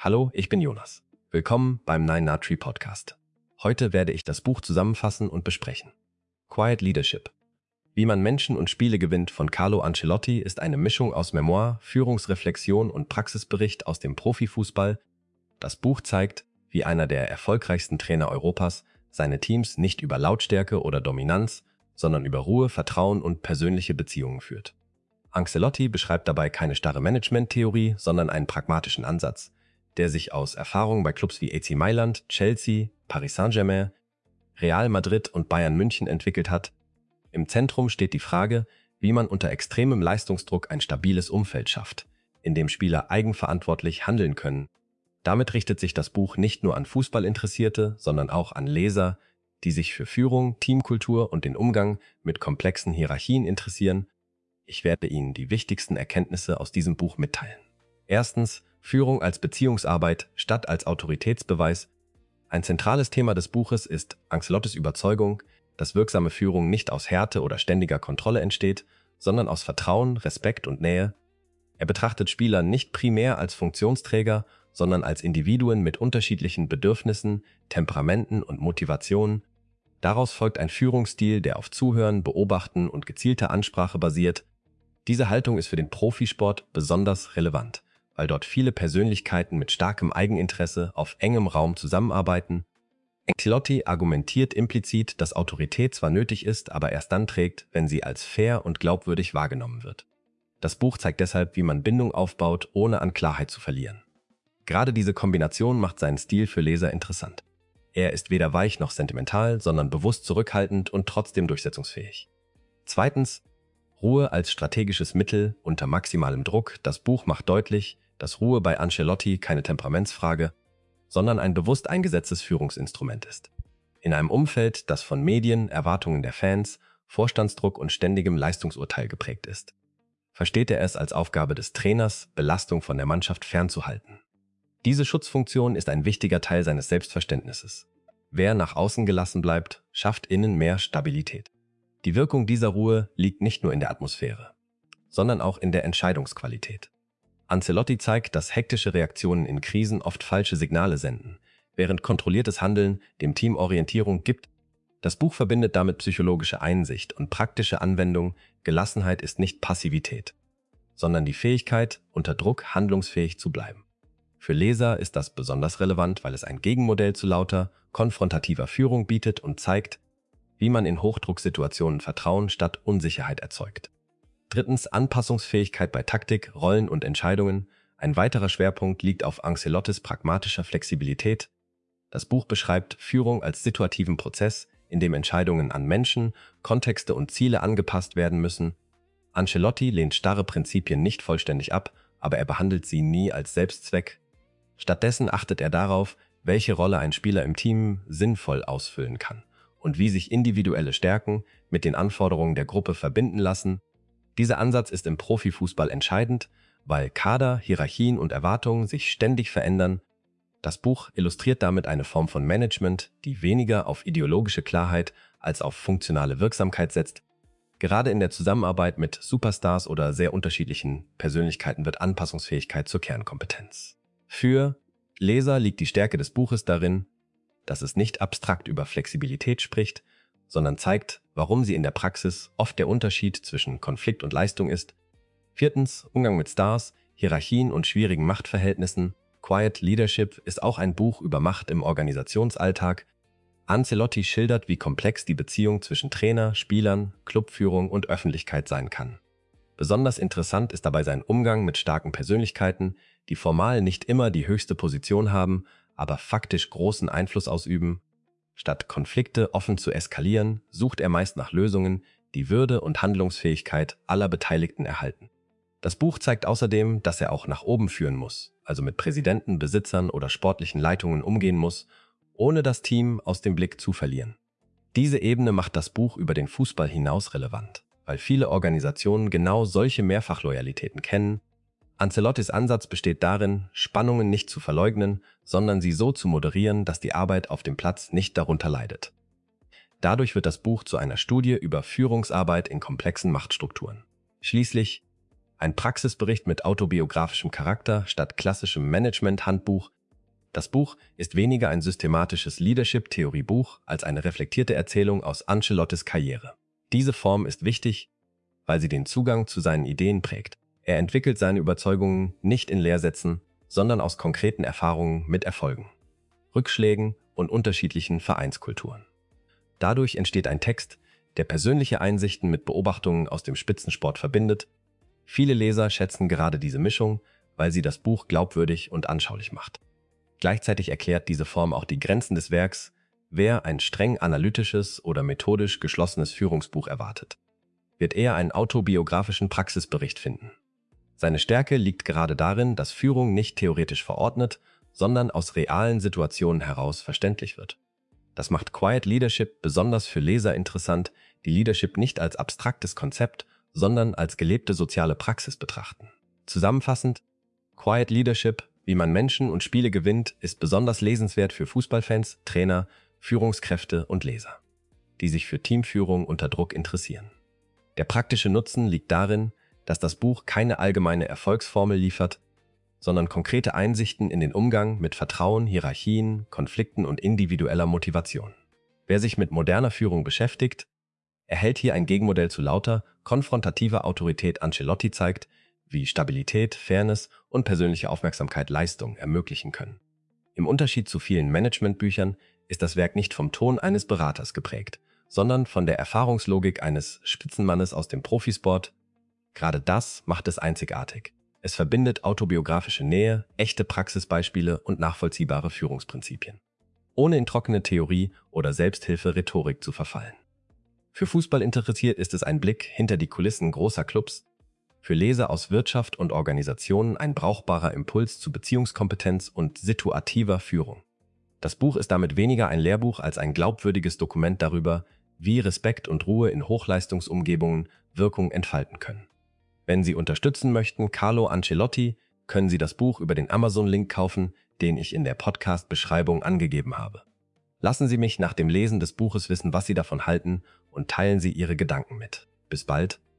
Hallo, ich bin Jonas. Willkommen beim Nine Nut Tree Podcast. Heute werde ich das Buch zusammenfassen und besprechen. Quiet Leadership. Wie man Menschen und Spiele gewinnt von Carlo Ancelotti ist eine Mischung aus Memoir, Führungsreflexion und Praxisbericht aus dem Profifußball. Das Buch zeigt, wie einer der erfolgreichsten Trainer Europas seine Teams nicht über Lautstärke oder Dominanz, sondern über Ruhe, Vertrauen und persönliche Beziehungen führt. Ancelotti beschreibt dabei keine starre Management-Theorie, sondern einen pragmatischen Ansatz, der sich aus Erfahrungen bei Clubs wie AC Mailand, Chelsea, Paris Saint-Germain, Real Madrid und Bayern München entwickelt hat. Im Zentrum steht die Frage, wie man unter extremem Leistungsdruck ein stabiles Umfeld schafft, in dem Spieler eigenverantwortlich handeln können. Damit richtet sich das Buch nicht nur an Fußballinteressierte, sondern auch an Leser, die sich für Führung, Teamkultur und den Umgang mit komplexen Hierarchien interessieren. Ich werde Ihnen die wichtigsten Erkenntnisse aus diesem Buch mitteilen. Erstens, Führung als Beziehungsarbeit statt als Autoritätsbeweis. Ein zentrales Thema des Buches ist Ancelottis Überzeugung, dass wirksame Führung nicht aus Härte oder ständiger Kontrolle entsteht, sondern aus Vertrauen, Respekt und Nähe. Er betrachtet Spieler nicht primär als Funktionsträger, sondern als Individuen mit unterschiedlichen Bedürfnissen, Temperamenten und Motivationen. Daraus folgt ein Führungsstil, der auf Zuhören, Beobachten und gezielter Ansprache basiert. Diese Haltung ist für den Profisport besonders relevant, weil dort viele Persönlichkeiten mit starkem Eigeninteresse auf engem Raum zusammenarbeiten. Ancelotti argumentiert implizit, dass Autorität zwar nötig ist, aber erst dann trägt, wenn sie als fair und glaubwürdig wahrgenommen wird. Das Buch zeigt deshalb, wie man Bindung aufbaut, ohne an Klarheit zu verlieren. Gerade diese Kombination macht seinen Stil für Leser interessant. Er ist weder weich noch sentimental, sondern bewusst zurückhaltend und trotzdem durchsetzungsfähig. Zweitens, Ruhe als strategisches Mittel unter maximalem Druck. Das Buch macht deutlich, dass Ruhe bei Ancelotti keine Temperamentsfrage, sondern ein bewusst eingesetztes Führungsinstrument ist. In einem Umfeld, das von Medien, Erwartungen der Fans, Vorstandsdruck und ständigem Leistungsurteil geprägt ist, versteht er es als Aufgabe des Trainers, Belastung von der Mannschaft fernzuhalten. Diese Schutzfunktion ist ein wichtiger Teil seines Selbstverständnisses. Wer nach außen gelassen bleibt, schafft innen mehr Stabilität. Die Wirkung dieser Ruhe liegt nicht nur in der Atmosphäre, sondern auch in der Entscheidungsqualität. Ancelotti zeigt, dass hektische Reaktionen in Krisen oft falsche Signale senden, während kontrolliertes Handeln dem Team Orientierung gibt. Das Buch verbindet damit psychologische Einsicht und praktische Anwendung. Gelassenheit ist nicht Passivität, sondern die Fähigkeit, unter Druck handlungsfähig zu bleiben. Für Leser ist das besonders relevant, weil es ein Gegenmodell zu lauter, konfrontativer Führung bietet und zeigt, wie man in Hochdrucksituationen Vertrauen statt Unsicherheit erzeugt. Drittens, Anpassungsfähigkeit bei Taktik, Rollen und Entscheidungen. Ein weiterer Schwerpunkt liegt auf Ancelottis pragmatischer Flexibilität. Das Buch beschreibt Führung als situativen Prozess, in dem Entscheidungen an Menschen, Kontexte und Ziele angepasst werden müssen. Ancelotti lehnt starre Prinzipien nicht vollständig ab, aber er behandelt sie nie als Selbstzweck. Stattdessen achtet er darauf, welche Rolle ein Spieler im Team sinnvoll ausfüllen kann und wie sich individuelle Stärken mit den Anforderungen der Gruppe verbinden lassen. Dieser Ansatz ist im Profifußball entscheidend, weil Kader, Hierarchien und Erwartungen sich ständig verändern. Das Buch illustriert damit eine Form von Management, die weniger auf ideologische Klarheit als auf funktionale Wirksamkeit setzt. Gerade in der Zusammenarbeit mit Superstars oder sehr unterschiedlichen Persönlichkeiten wird Anpassungsfähigkeit zur Kernkompetenz. Für Leser liegt die Stärke des Buches darin, dass es nicht abstrakt über Flexibilität spricht, sondern zeigt, warum sie in der Praxis oft der Unterschied zwischen Konflikt und Leistung ist. Viertens, Umgang mit Stars, Hierarchien und schwierigen Machtverhältnissen. Quiet Leadership ist auch ein Buch über Macht im Organisationsalltag. Ancelotti schildert, wie komplex die Beziehung zwischen Trainer, Spielern, Clubführung und Öffentlichkeit sein kann. Besonders interessant ist dabei sein Umgang mit starken Persönlichkeiten, die formal nicht immer die höchste Position haben, aber faktisch großen Einfluss ausüben. Statt Konflikte offen zu eskalieren, sucht er meist nach Lösungen, die Würde und Handlungsfähigkeit aller Beteiligten erhalten. Das Buch zeigt außerdem, dass er auch nach oben führen muss, also mit Präsidenten, Besitzern oder sportlichen Leitungen umgehen muss, ohne das Team aus dem Blick zu verlieren. Diese Ebene macht das Buch über den Fußball hinaus relevant, weil viele Organisationen genau solche Mehrfachloyalitäten kennen. Ancelottis Ansatz besteht darin, Spannungen nicht zu verleugnen, sondern sie so zu moderieren, dass die Arbeit auf dem Platz nicht darunter leidet. Dadurch wird das Buch zu einer Studie über Führungsarbeit in komplexen Machtstrukturen. Schließlich, Ein Praxisbericht mit autobiografischem Charakter statt klassischem Management-Handbuch. Das Buch ist weniger ein systematisches Leadership-Theoriebuch als eine reflektierte Erzählung aus Ancelottis Karriere. Diese Form ist wichtig, weil sie den Zugang zu seinen Ideen prägt. Er entwickelt seine Überzeugungen nicht in Lehrsätzen, sondern aus konkreten Erfahrungen mit Erfolgen, Rückschlägen und unterschiedlichen Vereinskulturen. Dadurch entsteht ein Text, der persönliche Einsichten mit Beobachtungen aus dem Spitzensport verbindet. Viele Leser schätzen gerade diese Mischung, weil sie das Buch glaubwürdig und anschaulich macht. Gleichzeitig erklärt diese Form auch die Grenzen des Werks, wer ein streng analytisches oder methodisch geschlossenes Führungsbuch erwartet, wird eher einen autobiografischen Praxisbericht finden. Seine Stärke liegt gerade darin, dass Führung nicht theoretisch verordnet, sondern aus realen Situationen heraus verständlich wird. Das macht Quiet Leadership besonders für Leser interessant, die Leadership nicht als abstraktes Konzept, sondern als gelebte soziale Praxis betrachten. Zusammenfassend, Quiet Leadership, wie man Menschen und Spiele gewinnt, ist besonders lesenswert für Fußballfans, Trainer, Führungskräfte und Leser, die sich für Teamführung unter Druck interessieren. Der praktische Nutzen liegt darin, dass das Buch keine allgemeine Erfolgsformel liefert, sondern konkrete Einsichten in den Umgang mit Vertrauen, Hierarchien, Konflikten und individueller Motivation. Wer sich mit moderner Führung beschäftigt, erhält hier ein Gegenmodell zu lauter, konfrontativer Autorität. Ancelotti zeigt, wie Stabilität, Fairness und persönliche Aufmerksamkeit Leistung ermöglichen können. Im Unterschied zu vielen Managementbüchern ist das Werk nicht vom Ton eines Beraters geprägt, sondern von der Erfahrungslogik eines Spitzenmannes aus dem Profisport. Gerade das macht es einzigartig. Es verbindet autobiografische Nähe, echte Praxisbeispiele und nachvollziehbare Führungsprinzipien, ohne in trockene Theorie oder Selbsthilfe-Rhetorik zu verfallen. Für Fußball interessiert ist es ein Blick hinter die Kulissen großer Clubs, für Leser aus Wirtschaft und Organisationen ein brauchbarer Impuls zu Beziehungskompetenz und situativer Führung. Das Buch ist damit weniger ein Lehrbuch als ein glaubwürdiges Dokument darüber, wie Respekt und Ruhe in Hochleistungsumgebungen Wirkung entfalten können. Wenn Sie unterstützen möchten, Carlo Ancelotti, können Sie das Buch über den Amazon-Link kaufen, den ich in der Podcast-Beschreibung angegeben habe. Lassen Sie mich nach dem Lesen des Buches wissen, was Sie davon halten, und teilen Sie Ihre Gedanken mit. Bis bald.